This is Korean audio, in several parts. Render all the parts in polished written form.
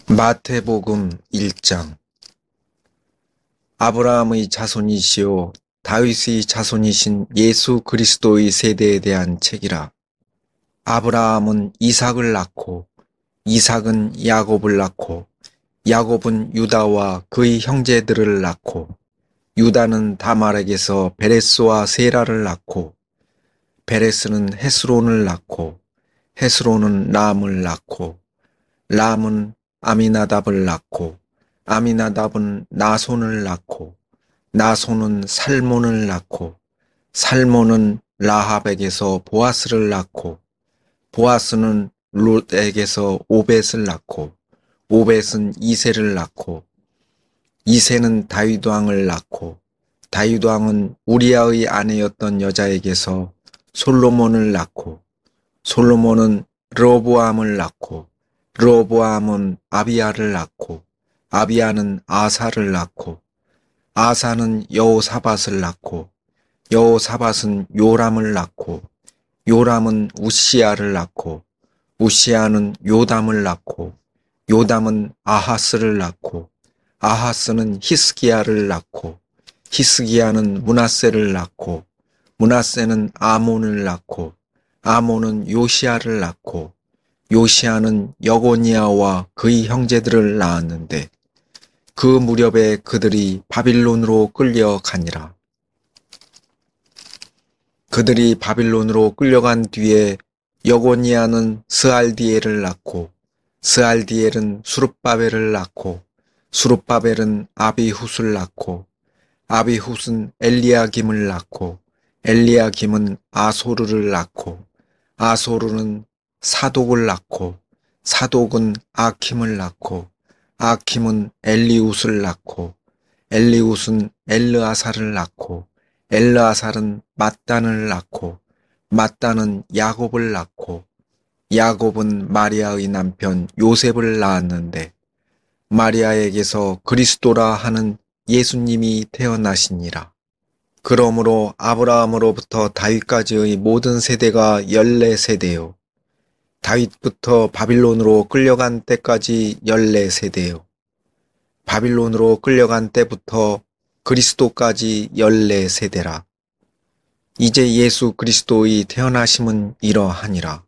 마태복음 1장. 아브라함의 자손이시요 다윗의 자손이신 예수 그리스도의 세대에 대한 책이라. 아브라함은 이삭을 낳고 이삭은 야곱을 낳고 야곱은 유다와 그의 형제들을 낳고 유다는 다말에게서 베레스와 세라를 낳고 베레스는 헤스론을 낳고 헤스론은 람을 낳고 람은 아미나답을 낳고 아미나답은 나손을 낳고 나손은 살몬을 낳고 살몬은 라합에게서 보아스를 낳고 보아스는 룻에게서 오벳을 낳고 오벳은 이새를 낳고 이새는 다윗 왕을 낳고 다윗 왕은 우리아의 아내였던 여자에게서 솔로몬을 낳고 솔로몬은 르호보암을 낳고 르호보암은 아비야를 낳고 아비야는 아사를 낳고 아사는 여호사밧을 낳고 여호사밧은 요람을 낳고 요람은 우시야를 낳고 우시야는 요담을 낳고 요담은 아하스를 낳고 아하스는 히스기야를 낳고 히스기야는 므낫세를 낳고 므낫세는 아몬을 낳고 아몬은 요시야를 낳고 요시야는 여고니아와 그의 형제들을 낳았는데 그 무렵에 그들이 바빌론으로 끌려가니라. 그들이 바빌론으로 끌려간 뒤에 여고니아는 스알디엘을 낳고 스알디엘은 수룹바벨을 낳고 수룹바벨은 아비훗을 낳고 아비훗은 엘리야김을 낳고 엘리야김은 아소르를 낳고 아소르는 사독을 낳고 사독은 아킴을 낳고 아킴은 엘리웃을 낳고 엘리웃은 엘르아살을 낳고 엘르아살은 맏단을 낳고 맏단은 야곱을 낳고 야곱은 마리아의 남편 요셉을 낳았는데 마리아에게서 그리스도라 하는 예수님이 태어나시니라. 그러므로 아브라함으로부터 다윗까지의 모든 세대가 14세대요. 다윗부터 바빌론으로 끌려간 때까지 14세대요. 바빌론으로 끌려간 때부터 그리스도까지 14세대라. 이제 예수 그리스도의 태어나심은 이러하니라.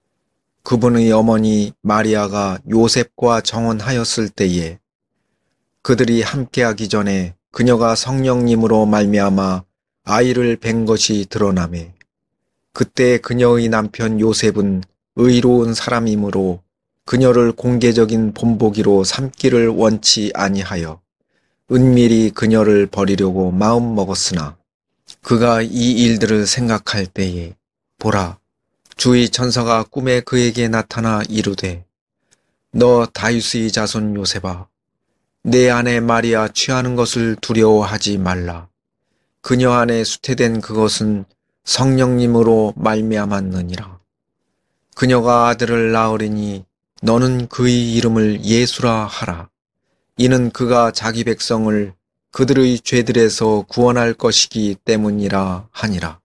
그분의 어머니 마리아가 요셉과 정혼하였을 때에 그들이 함께하기 전에 그녀가 성령님으로 말미암아 아이를 뵌 것이 드러나매 그때 그녀의 남편 요셉은 의로운 사람이므로 그녀를 공개적인 본보기로 삼기를 원치 아니하여 은밀히 그녀를 버리려고 마음먹었으나 그가 이 일들을 생각할 때에 보라, 주의 천사가 꿈에 그에게 나타나 이르되 너 다윗의 자손 요셉아, 내 아내 마리아 취하는 것을 두려워하지 말라. 그녀 안에 수태된 그것은 성령님으로 말미암았느니라. 그녀가 아들을 낳으리니 너는 그의 이름을 예수라 하라. 이는 그가 자기 백성을 그들의 죄들에서 구원할 것이기 때문이라 하니라.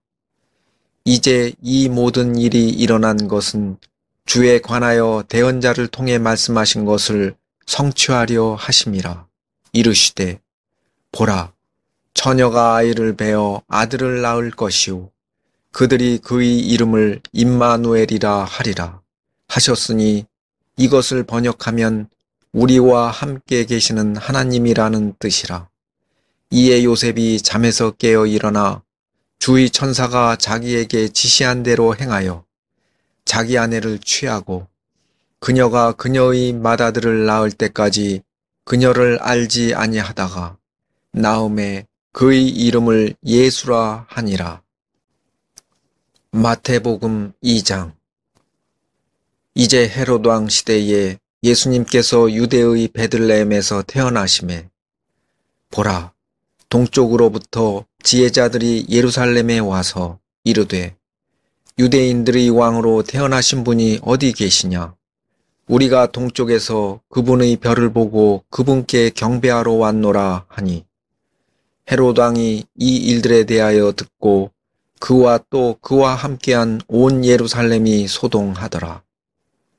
이제 이 모든 일이 일어난 것은 주에 관하여 대언자를 통해 말씀하신 것을 성취하려 하심이라. 이르시되 보라, 처녀가 아이를 베어 아들을 낳을 것이요 그들이 그의 이름을 임마누엘이라 하리라 하셨으니 이것을 번역하면 우리와 함께 계시는 하나님이라는 뜻이라. 이에 요셉이 잠에서 깨어 일어나 주의 천사가 자기에게 지시한 대로 행하여 자기 아내를 취하고 그녀가 그녀의 맏아들을 낳을 때까지 그녀를 알지 아니하다가 나음에 그의 이름을 예수라 하니라. 마태복음 2장. 이제 헤롯 왕 시대에 예수님께서 유대의 베들레헴에서 태어나시매 보라, 동쪽으로부터 지혜자들이 예루살렘에 와서 이르되 유대인들의 왕으로 태어나신 분이 어디 계시냐? 우리가 동쪽에서 그분의 별을 보고 그분께 경배하러 왔노라 하니 헤롯 왕이 이 일들에 대하여 듣고 그와 또 그와 함께한 온 예루살렘이 소동하더라.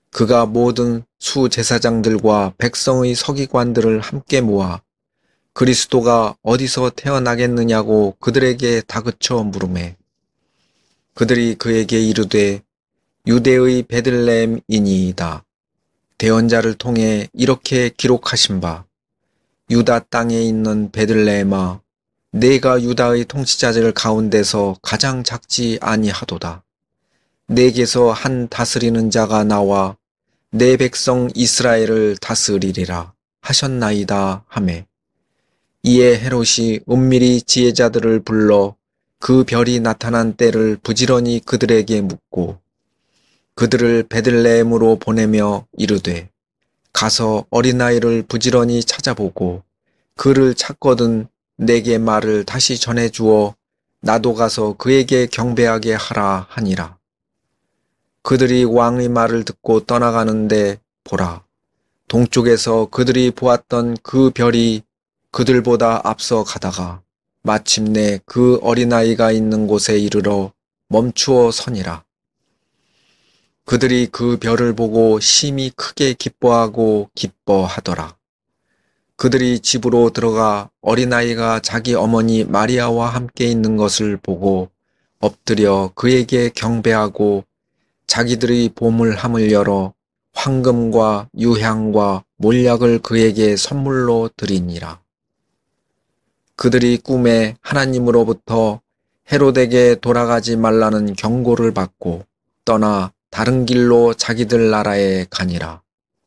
그가 모든 수제사장들과 백성의 서기관들을 함께 모아 그리스도가 어디서 태어나겠느냐고 그들에게 다그쳐 물으매 그들이 그에게 이르되 유대의 베들레헴이니이다. 대언자를 통해 이렇게 기록하신 바 유다 땅에 있는 베들레헴아 내가 유다의 통치자들 가운데서 가장 작지 아니하도다. 내게서 한 다스리는 자가 나와 내 백성 이스라엘을 다스리리라 하셨나이다 하매 이에 헤롯이 은밀히 지혜자들을 불러 그 별이 나타난 때를 부지런히 그들에게 묻고 그들을 베들레헴으로 보내며 이르되 가서 어린아이를 부지런히 찾아보고 그를 찾거든 내게 말을 다시 전해주어 나도 가서 그에게 경배하게 하라 하니라. 그들이 왕의 말을 듣고 떠나가는데 보라, 동쪽에서 그들이 보았던 그 별이 그들보다 앞서 가다가 마침내 그 어린아이가 있는 곳에 이르러 멈추어 서니라. 그들이 그 별을 보고 심히 크게 기뻐하고 기뻐하더라. 그들이 집으로 들어가 어린아이가 자기 어머니 마리아와 함께 있는 것을 보고 엎드려 그에게 경배하고 자기들의 보물함을 열어 황금과 유향과 몰약을 그에게 선물로 드리니라. 그들이 꿈에 하나님으로부터 헤롯에게 돌아가지 말라는 경고를 받고 떠나 다른 길로 자기들 나라에 가니라.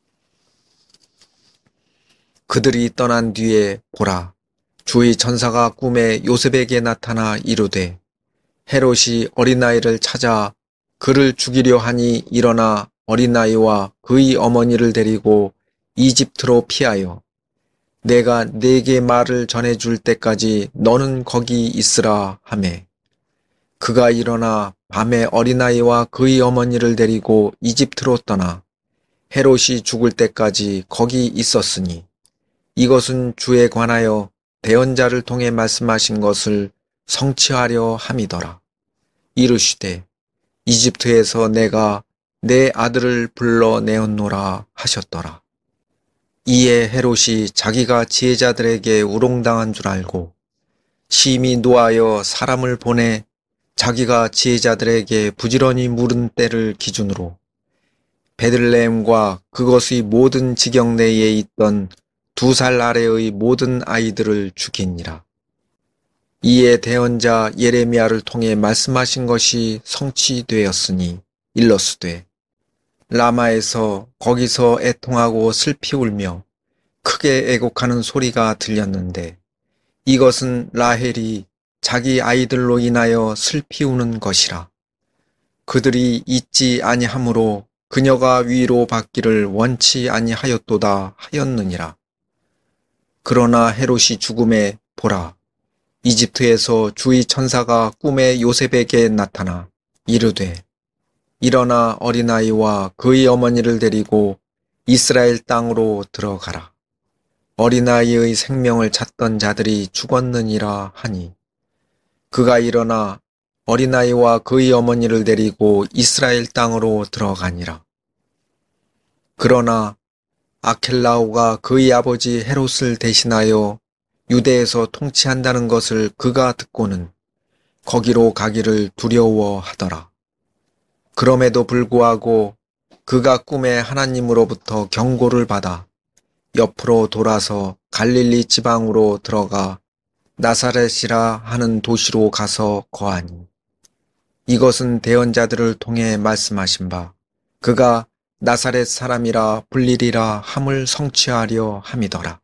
그들이 떠난 뒤에 보라, 주의 천사가 꿈에 요셉에게 나타나 이르되 헤롯이 어린아이를 찾아 그를 죽이려 하니 일어나 어린아이와 그의 어머니를 데리고 이집트로 피하여 내가 네게 말을 전해줄 때까지 너는 거기 있으라 하매 그가 일어나 밤에 어린아이와 그의 어머니를 데리고 이집트로 떠나 헤롯이 죽을 때까지 거기 있었으니 이것은 주에 관하여 대언자를 통해 말씀하신 것을 성취하려 함이더라. 이르시되 이집트에서 내가 내 아들을 불러내었노라 하셨더라. 이에 헤롯이 자기가 지혜자들에게 우롱당한 줄 알고 심히 노하여 사람을 보내 자기가 지혜자들에게 부지런히 물은 때를 기준으로 베들레헴과 그것의 모든 지경 내에 있던 2살 아래의 모든 아이들을 죽이니라. 이에 대언자 예레미야를 통해 말씀하신 것이 성취되었으니 일러스되 라마에서 거기서 애통하고 슬피 울며 크게 애곡하는 소리가 들렸는데 이것은 라헬이 자기 아이들로 인하여 슬피 우는 것이라. 그들이 잊지 아니하므로 그녀가 위로 받기를 원치 아니하였도다 하였느니라. 그러나 헤롯이 죽음에 보라, 이집트에서 주의 천사가 꿈에 요셉에게 나타나 이르되 일어나 어린아이와 그의 어머니를 데리고 이스라엘 땅으로 들어가라. 어린아이의 생명을 찾던 자들이 죽었느니라 하니 그가 일어나 어린아이와 그의 어머니를 데리고 이스라엘 땅으로 들어가니라. 그러나 아켈라오가 그의 아버지 헤롯을 대신하여 유대에서 통치한다는 것을 그가 듣고는 거기로 가기를 두려워하더라. 그럼에도 불구하고 그가 꿈에 하나님으로부터 경고를 받아 옆으로 돌아서 갈릴리 지방으로 들어가 나사렛이라 하는 도시로 가서 거하니 이것은 대언자들을 통해 말씀하신 바 그가 나사렛 사람이라 불리리라 함을 성취하려 함이더라.